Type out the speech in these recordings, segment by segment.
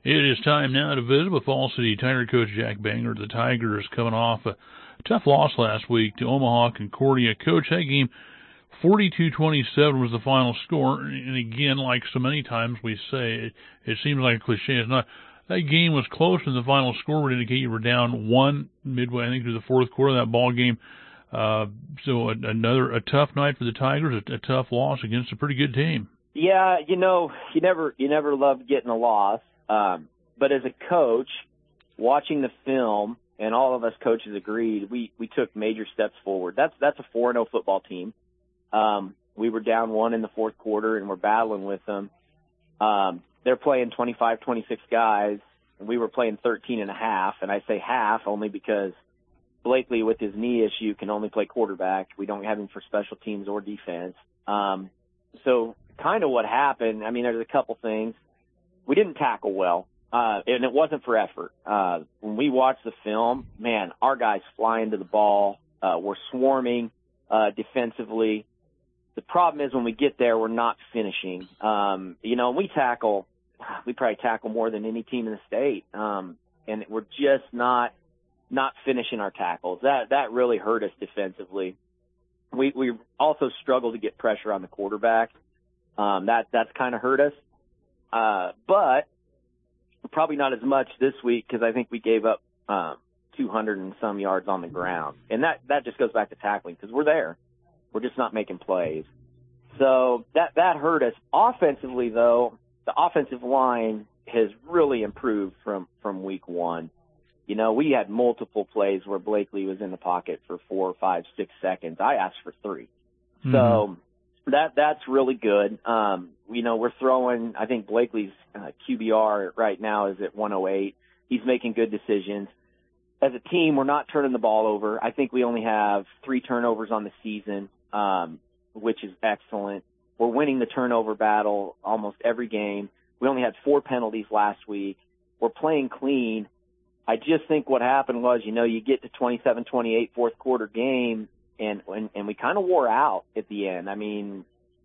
It is time now to visit with Fall City Tiger coach Jack Banger. The Tigers coming off a tough loss last week to Omaha Concordia. Coach, that game, 42-27 was the final score. And again, like so many times we say, it seems like a cliche. It's not. That game was close, and the final score would indicate you were down one midway, I think, through the fourth quarter of that ball game. So a tough night for the Tigers, a tough loss against a pretty good team. Yeah, you never love getting a loss. But as a coach, watching the film, and all of us coaches agreed, we took major steps forward. That's a 4-0 football team. We were down one in the fourth quarter, and we're battling with them. They're playing 25, 26 guys, and we were playing 13 and a half. And I say half only because Blakely, with his knee issue, can only play quarterback. We don't have him for special teams or defense. So kind of what happened, I mean, there's a couple things. We didn't tackle well, and it wasn't for effort. When we watched the film, man, our guys flying to the ball. We're swarming defensively. The problem is when we get there, we're not finishing. And we probably tackle more than any team in the state, and we're just not finishing our tackles. That really hurt us defensively. We also struggle to get pressure on the quarterback. That's kind of hurt us. But probably not as much this week because I think we gave up 200 and some yards on the ground. And that just goes back to tackling because we're there. We're just not making plays. So that hurt us. Offensively, though, the offensive line has really improved from week one. We had multiple plays where Blakely was in the pocket for 4, 5, 6 seconds. I asked for 3. Mm-hmm. So that's really good. We're throwing, I think Blakely's QBR right now is at 108. He's making good decisions. As a team, we're not turning the ball over. I think we only have 3 turnovers on the season, which is excellent. We're winning the turnover battle almost every game. We only had 4 penalties last week. We're playing clean. I just think what happened was, you get to 27-28 fourth quarter game, and we kind of wore out at the end. I mean,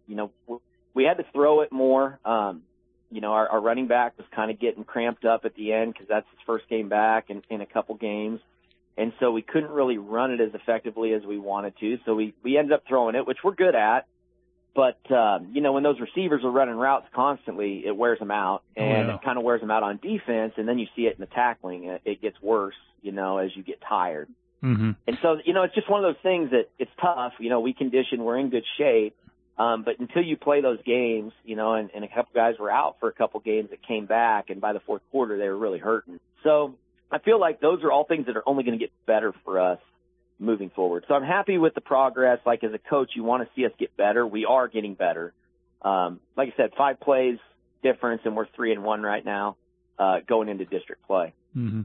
we had to throw it more. Our running back was kind of getting cramped up at the end because that's his first game back in a couple games. And so we couldn't really run it as effectively as we wanted to. So we ended up throwing it, which we're good at. But, when those receivers are running routes constantly, it wears them out. And It kind of wears them out on defense. And then you see it in the tackling. It gets worse, as you get tired. Mm-hmm. And so, it's just one of those things that it's tough. We condition, we're in good shape. But until you play those games, and a couple guys were out for a couple games that came back, and by the fourth quarter, they were really hurting. So I feel like those are all things that are only going to get better for us moving forward. So I'm happy with the progress. Like, as a coach, you want to see us get better. We are getting better. Like I said, 5 plays difference, and we're 3-1 right now, going into district play. Mm-hmm.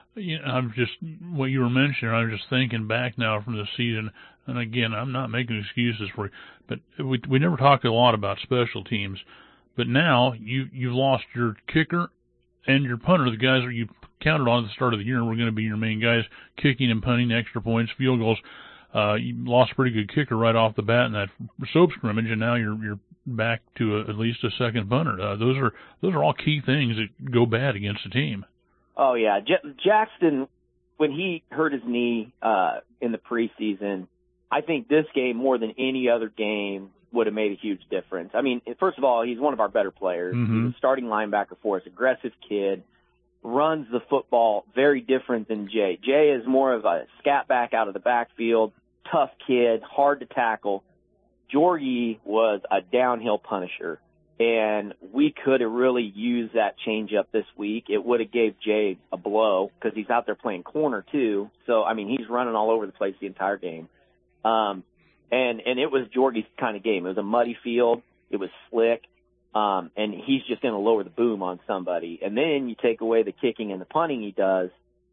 What you were mentioning, I was just thinking back now from the season, and again, I'm not making excuses for you, but we never talked a lot about special teams, but now you've lost your kicker and your punter, the guys that you counted on at the start of the year were going to be your main guys, kicking and punting, extra points, field goals. You lost a pretty good kicker right off the bat in that soap scrimmage, and now you're back to at least a second punter. Those are all key things that go bad against a team. Oh, yeah. Jackson, when he hurt his knee in the preseason, I think this game more than any other game would have made a huge difference. I mean, first of all, he's one of our better players. Mm-hmm. He's a starting linebacker for us, aggressive kid, runs the football very different than Jay. Jay is more of a scat back out of the backfield, tough kid, hard to tackle. Jorgie was a downhill punisher. And we could have really used that changeup this week. It would have gave Jay a blow because he's out there playing corner too. So, I mean, he's running all over the place the entire game. And it was Jorgie's kind of game. It was a muddy field. It was slick. And he's just going to lower the boom on somebody. And then you take away the kicking and the punting he does.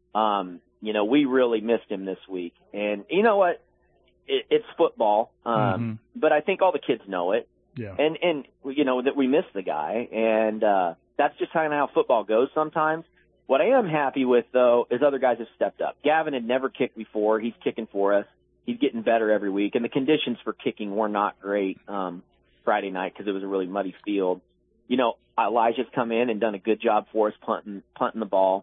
We really missed him this week. And you know what? It's football. But I think all the kids know it. Yeah. And that we miss the guy, and that's just kind of how football goes sometimes. What I am happy with, though, is other guys have stepped up. Gavin had never kicked before. He's kicking for us. He's getting better every week, and the conditions for kicking were not great Friday night because it was a really muddy field. Elijah's come in and done a good job for us punting the ball.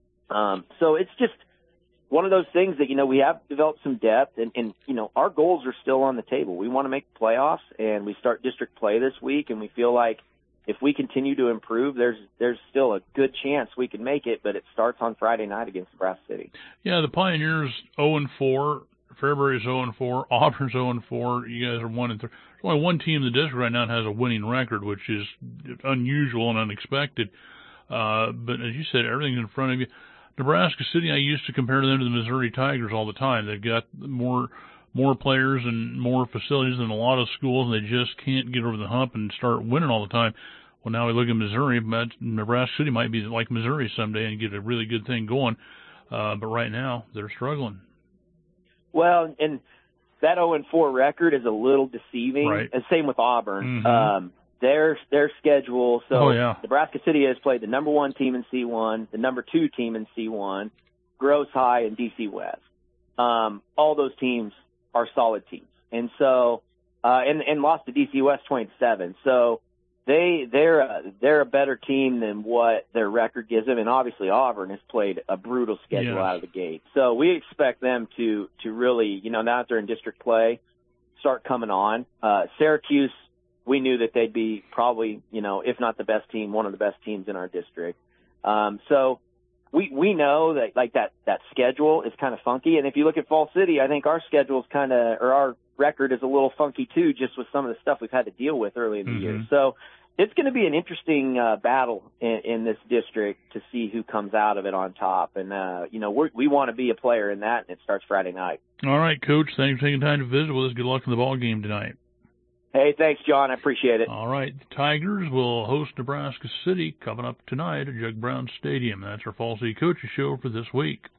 So it's just one of those things that, we have developed some depth, and our goals are still on the table. We want to make the playoffs, and we start district play this week, and we feel like if we continue to improve, there's still a good chance we can make it, but it starts on Friday night against Nebraska City. Yeah, the Pioneers 0-4, Fairbury's 0-4, Auburn's 0-4. You guys are 1-3. There's only one team in the district right now that has a winning record, which is unusual and unexpected. But as you said, everything's in front of you. Nebraska City, I used to compare them to the Missouri Tigers all the time. They've got more players and more facilities than a lot of schools, and they just can't get over the hump and start winning all the time. Well, now we look at Missouri, but Nebraska City might be like Missouri someday and get a really good thing going. But right now, they're struggling. Well, and that 0-4 record is a little deceiving. Right. And same with Auburn. Mm-hmm. Their schedule. So yeah. Nebraska City has played the number 1 team in C1, the number 2 team in C1, Gross High, and DC West. All those teams are solid teams, and so and lost to DC West 27. So they're a better team than what their record gives them, and obviously Auburn has played a brutal schedule out of the gate. So we expect them to really, now that they're in district play, start coming on. Syracuse, we knew that they'd be probably, if not the best team, one of the best teams in our district. So we know that that schedule is kind of funky. And if you look at Fall City, I think our schedule is our record is a little funky too, just with some of the stuff we've had to deal with early in the year. So it's going to be an interesting battle in this district to see who comes out of it on top. And, we want to be a player in that, and it starts Friday night. All right, Coach. Thanks for taking time to visit with us. Good luck in the ball game tonight. Hey, thanks, John. I appreciate it. All right. The Tigers will host Nebraska City coming up tonight at Jug Brown Stadium. That's our Fall City Coaches Show for this week.